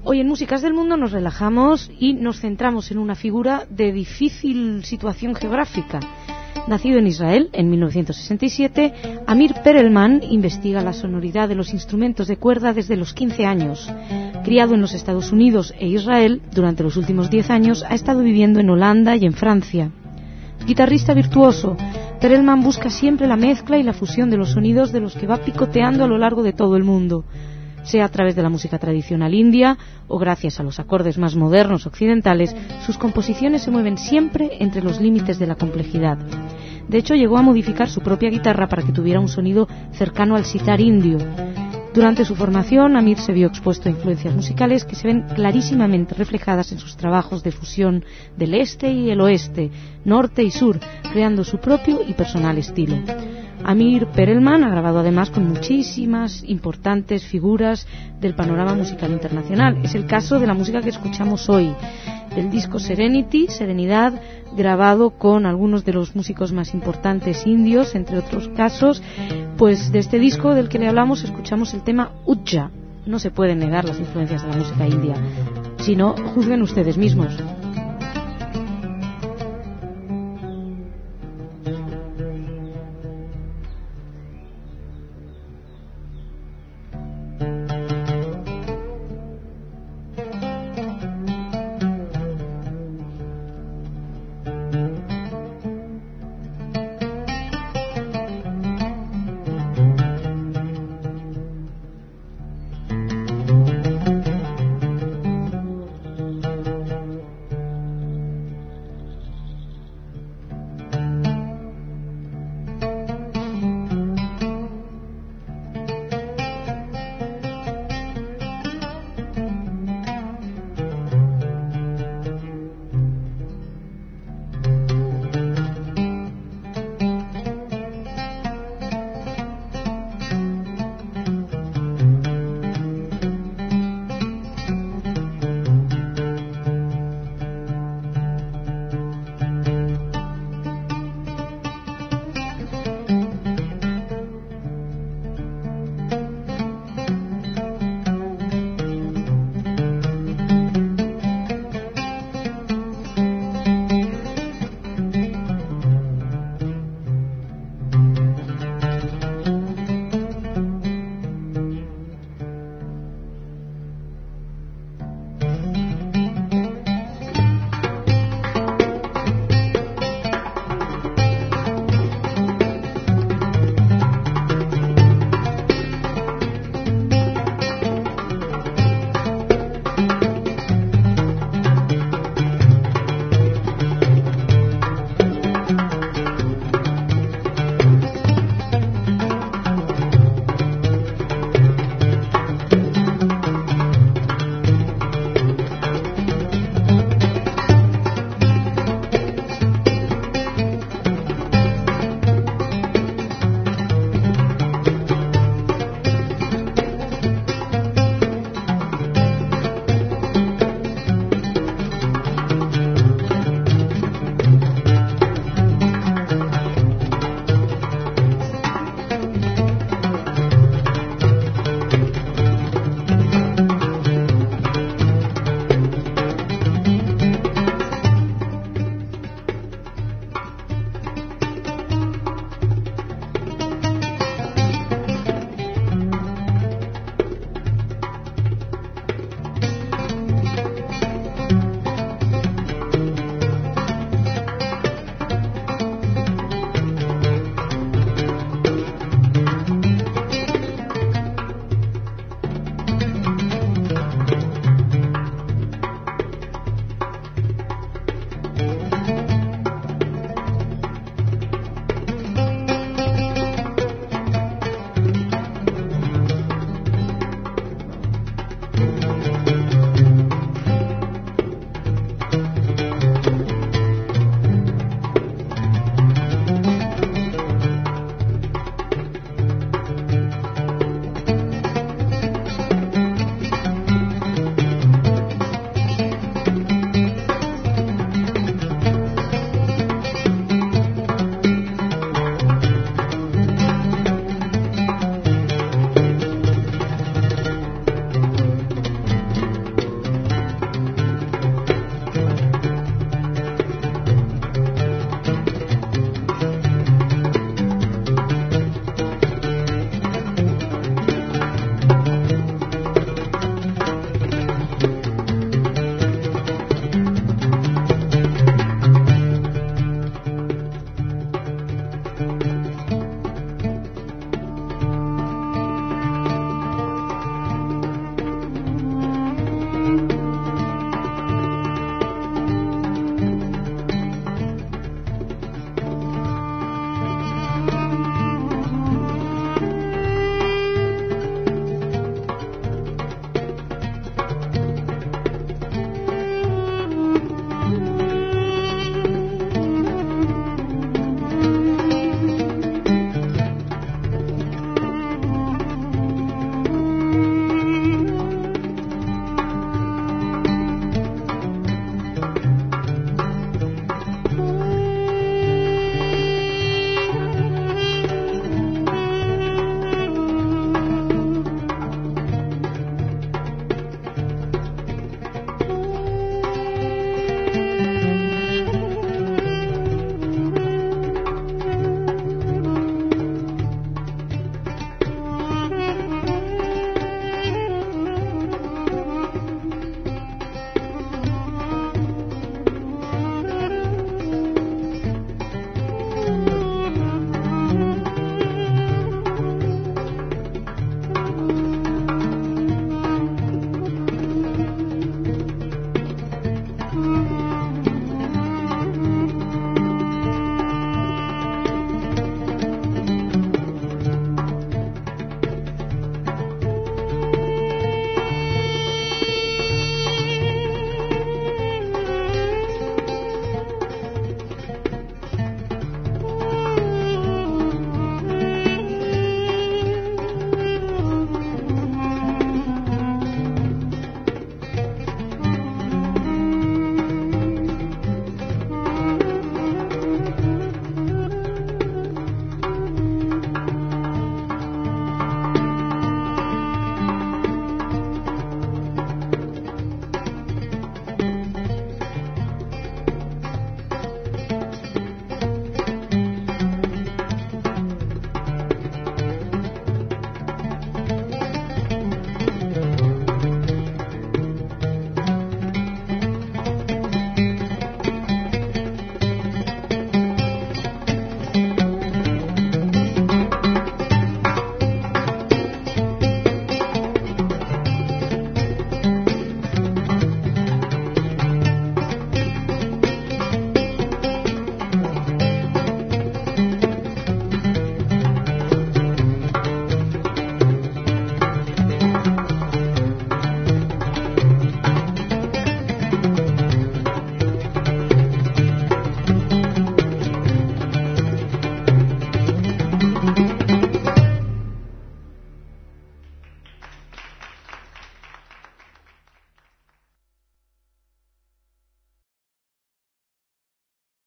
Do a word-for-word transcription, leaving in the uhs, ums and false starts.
Hoy en Músicas del Mundo nos relajamos y nos centramos en una figura de difícil situación geográfica. Nacido en Israel en mil novecientos sesenta y siete, Amir Perelman investiga la sonoridad de los instrumentos de cuerda desde los quince años. Criado en los Estados Unidos e Israel, durante los últimos diez años ha estado viviendo en Holanda y en Francia. Guitarrista virtuoso, Perelman busca siempre la mezcla y la fusión de los sonidos de los que va picoteando a lo largo de todo el mundo, sea a través de la música tradicional india o gracias a los acordes más modernos occidentales. Sus composiciones se mueven siempre entre los límites de la complejidad. De hecho, llegó a modificar su propia guitarra para que tuviera un sonido cercano al sitar indio. Durante su formación, Amir se vio expuesto a influencias musicales que se ven clarísimamente reflejadas en sus trabajos de fusión del este y el oeste, norte y sur, creando su propio y personal estilo. Amir Perelman ha grabado además con muchísimas importantes figuras del panorama musical internacional. Es el caso de la música que escuchamos hoy, el disco Serenity, Serenidad, grabado con algunos de los músicos más importantes indios, entre otros casos. Pues de este disco del que le hablamos escuchamos el tema Ujja. No se pueden negar las influencias de la música india, si no, juzguen ustedes mismos.